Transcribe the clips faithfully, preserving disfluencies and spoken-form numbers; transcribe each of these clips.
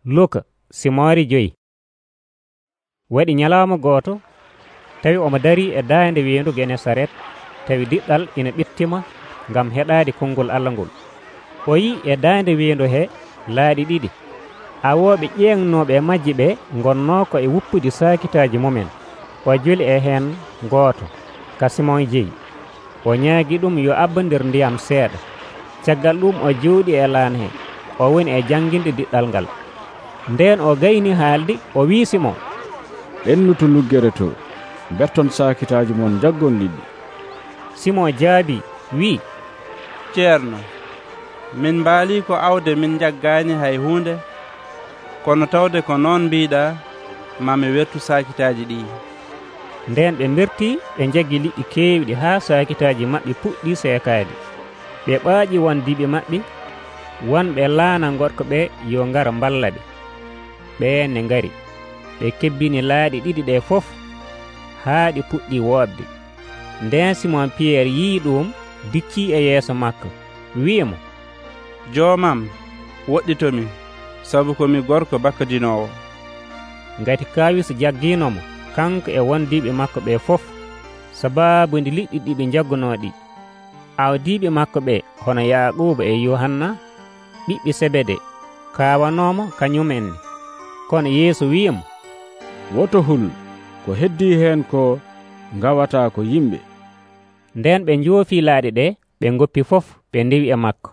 Luka simori joyi. Waɗi ñalawma gooto tawi omo dari e daande weyndu Genesaret tawi diɗɗal ina ɓittima ngam heɗaade konngol Allah ngol. O yi e daande weyndu he laaɗi ɗiɗi awooɓe ƴeeŋnooɓe e majji ɓe ngonnoo ko e wuppude saakitaaji mumen. O joli e heen gooto ka Simon jeyi. O ñaagi ɗum yo abba nder ndiyam seeɗa. Caggal ɗum o jooɗi e laan he o woni e jannginde diɗɗal ngal. Ndeen o gayni haalde o wii Simon, ɓennutu luggere to berton saakitaaji mon jaggon liɗɗi. Simon jaabi wii, ceerno, min mbaali ko awde min jaggaani hay huunde, kono tawde ko noon mbiɗa mami wettu saakitaaji ɗi. Ndeen ɓe mberti ɓe jaggi liɗɗi keewɗi haa saakitaaji maɓɓe puɗɗi seekaade. Ɓe ɓaaƴi wondiɓe maɓɓe wonɓe laana gorko ɓe yo ngara mballa ɓe. Ɓeen ne ngari ɓe kebbini laaɗi ɗiɗi ɗe fof haa ɗi puɗɗi woobde. Ndeen Simon Pierre yii ɗum diccii e yeeso makko wi'imo, joomam woɗɗitomi sabu komi gorko bakkadinoowo. Ngati Kawis jaggiinomo kanko e wondiɓe makko ɓe fof sabaabu ndi liɗɗi ɗi ɓe jaggunoo ɗi. Awdiiɓe makko ɓe hono Yaquba e Yohanna ɓiɓɓe Sebede kawanoomo kañumen. Kono Yeesu wi'imo, woto hul ko heddi heen ko ngawata ko yimɓe. Ndeen ɓe njoofi laaɗi ɗe ɓe ngoppi fof ɓe ndewi e makko.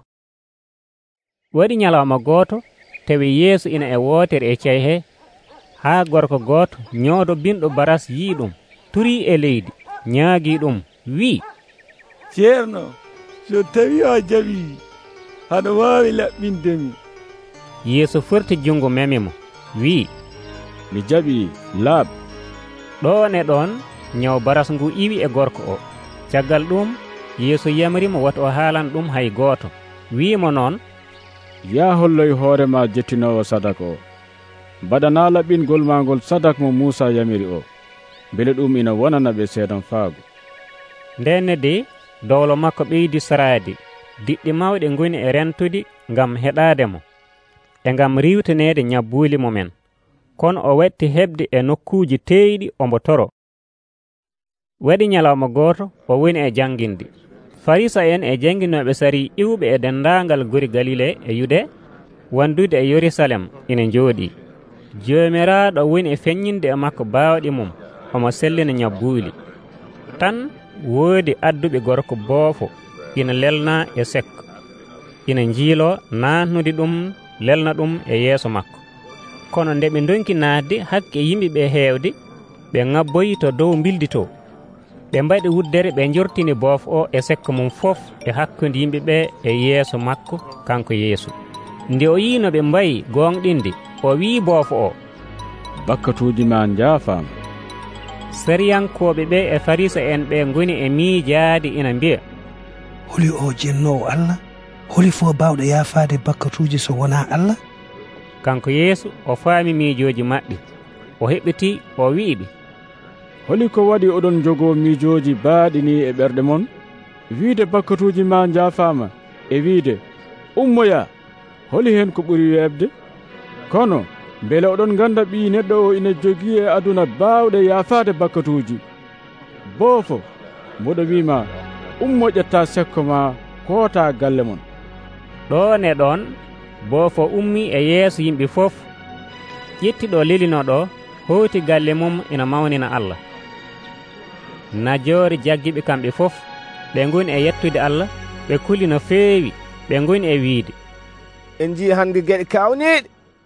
Waɗi ñalawma gooto tawi Yeesu ina e wootere e cey he haa gorko gooto ñoodo binɗo baras yii ɗum turii e leydi ñaagii ɗum wii, ceerno, so tawi a jaɓii haɗa waawi laɓɓindemi. Yeesu forti junngo memimo wii, mi jaɓii, laaɓ. ɗon e ɗon ñaw baras ngu iwi e gorko o. Caggal ɗum Yeesu yamirimo woto o haalan ɗum hay gooto. Wiimo noon, yaa holloy hoorema jettinoowo sadak o, mbaɗana laɓɓingol ma ngol sadak mo Muusa yamiri o, mbele ɗum ina wonana ɓe seedan faago. Ndenne de dowlo makko ɓeydi saraade, diɗɗi mawɗe ngoni e rentude ngam heɗaade mo e ngam riwtaneede ñabbuuli mumen. Kono o wetti heɓde e nokkuuji teeyɗi ombo toro. Waɗi ñalawma gooto o woni e jannginde. Farisa en e jannginoɓe sari iwɓe e denndaangal gori Galile e Yude wondude e Yerusalem ina njooɗi. Joomiraaɗo woni e feññinde e makko baawɗi mum omo sellina ñabbuuli. Tan woodi adduɓe gorko boofo ina lelna e sekko, ina njiilo naatnude ɗum lelna ɗum e yeeso makko. Kono nde ɓe donki naatde hakke yimɓe ɓe heewde, ɓe ŋabboyi to dow mbildi to. Ɓe mbaɗi wuddere ɓe njortini boof o e sekko mum fof e hakkunde yimɓe ɓe e yeeso makko kanko Yeesu. Nde o yii no ɓe mbayi gonɗinde, o wii boofo o, bakkatuuji ma njaafaama. Sariyankoɓe ɓe e Farisa en ɓe ngoni e miijaade ina mbiya, holi o jennoowo Allah? Holi fof bawɗo yaafaade bakkatuuji so wonaa Allah? Kanko Yeesu o faami miijooji maɓɓe. O heɓɓiti o wi'iɓe, holi ko waɗi oɗon jogoo miijooji baaɗi ni e ɓerɗe mon, wiide bakkatuuji ma njaafaama e wiide ummoya, holi heen ko ɓuri weeɓde? Kono mbele oɗon ngannda ɓii neɗɗo o ina jogii e aduna baawɗe yaafaade bakkatuuji. Boofo mboɗo wiima, ummo ƴetta sekko ma koota galle mon. ɗon e ɗon boofo ummi e yeeso yimɓe fof, ƴettiɗo lelinoɗo howti galle mum ina mawnina Allah. Najoore jaggiɓe kamɓe fof ɓe ngoni e yettude Allah, ɓe kuli no feewi, ɓe ngoni e wiide, en jii hannde geɗe kawniiɗe.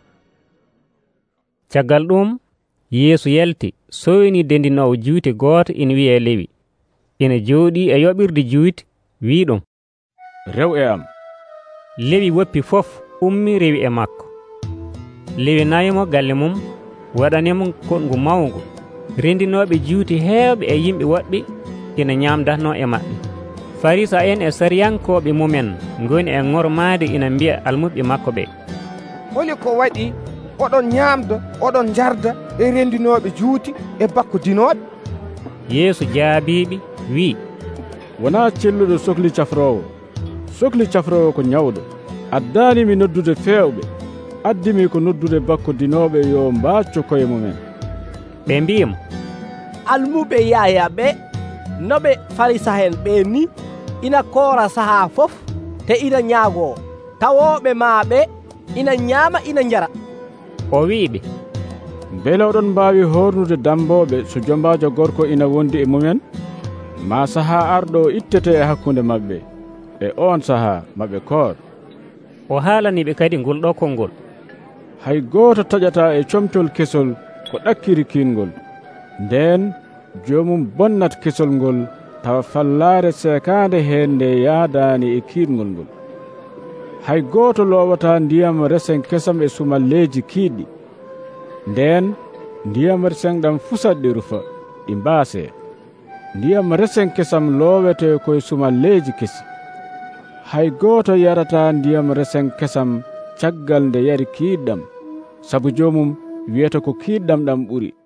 Caggal ɗum Yeesu yalti soyni dendinowo juuti gooto ina wiye Lewi, ina jooɗi e yoɓirde juuti, wi ɗum, rew e am. Lewi woppi fof ummi rewi e makko. Lewi nayimo galle mum, waɗanimo kongu mawngu. Rendinoɓe juuti heewɓe e yimɓe woɗɓe ina ñamdatno e maɓɓe. Farisa en e sariyankoɓe mumen ngoni e ŋormaade ina mbiya almuɓe makko ɓe, holi ko waɗi oɗon ñaamda oɗon jarda e rendinoɓe juuti e bakkudinoɓe? Yeesu jaabiɓe wi, wona celluɗo sohli cafrowo, sohli cafrowo ko ñawɗo. Addani mi noddude fewɓe, addimi ko noddude bakkodinoɓe yo mbacco koye mumen. ɓe mbimo, almuɓe yaya ɓe noɓe farisahen ɓe ni ina koora saha fof te ina ñaago, tawoɓe ma ɓe ina ñaama ina njara. o wiɓe, beele oɗon mbawi hornude damboɓe so jombajo gorko ina wondi e mumen? ma saha arɗo ittete e hakkunde mabɓe, e on saha maɓe koor. o haalaniɓe kadi ngol ɗo konngol, hay goto taƴata e comtol kesol ko ɗakkiri kiingol, nden jomum bonnat kesol ngol tawa fallare sekande hen nde yaadani e kiirngol ngol. hay goto lowata ndiyam resen kesam e sumalleji kiiɗɗi, nden ndiyam resen ɗam fusat ɗi rufa ɗi mbaase. ndiyam resen kesam lowete koye sumalleji kesi. hay goto yarata ndiyam resen kesam caggal nde yari kiiɗɗam, sabu jomum wiyata ko kiiɗɗam ɗam ɓuri.